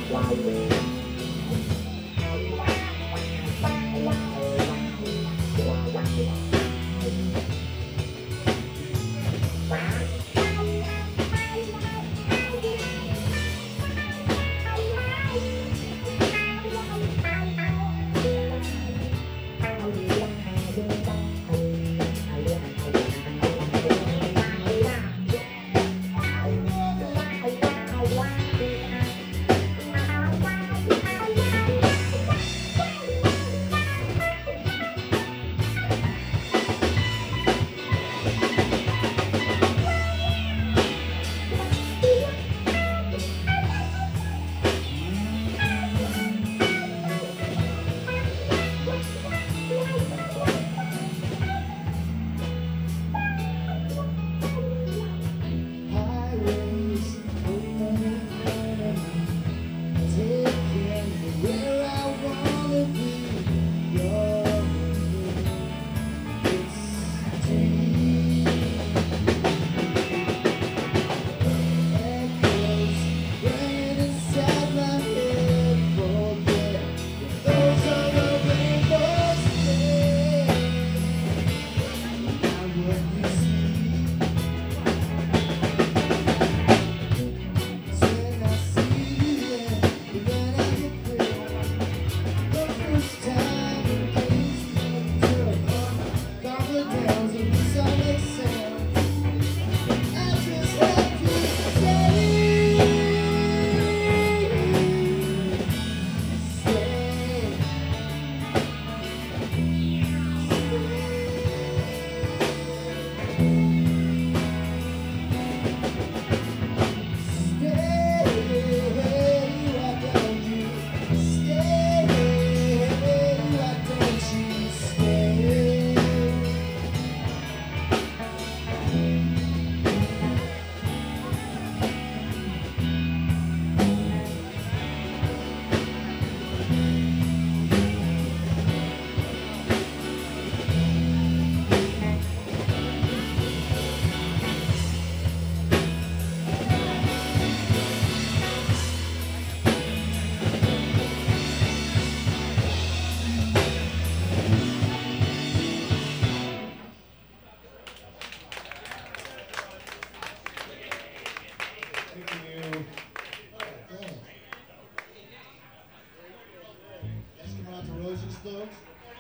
Thugs.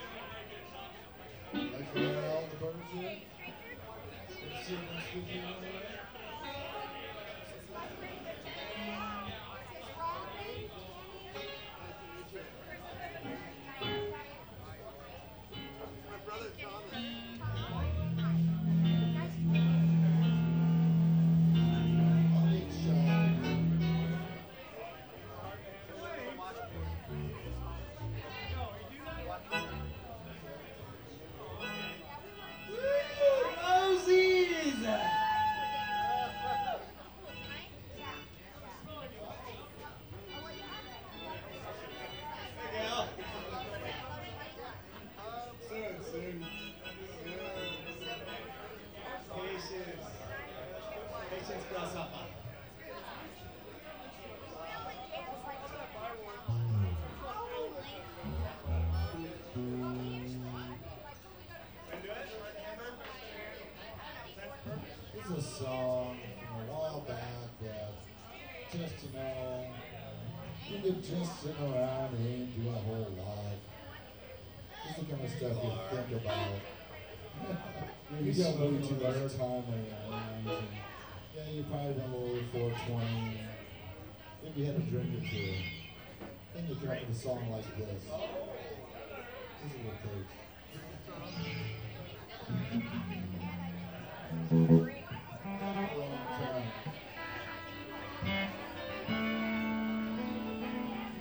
Like for all the birds here. Good to see you next weekend. This is a song from a while back that just, you could just sit around and ain't do a whole lot. This is the kind of stuff you think about. You got way too much time on your hands. And, yeah, you probably done a little 420. Maybe you had a drink or two. Then you come up with a song like this. This is what it takes.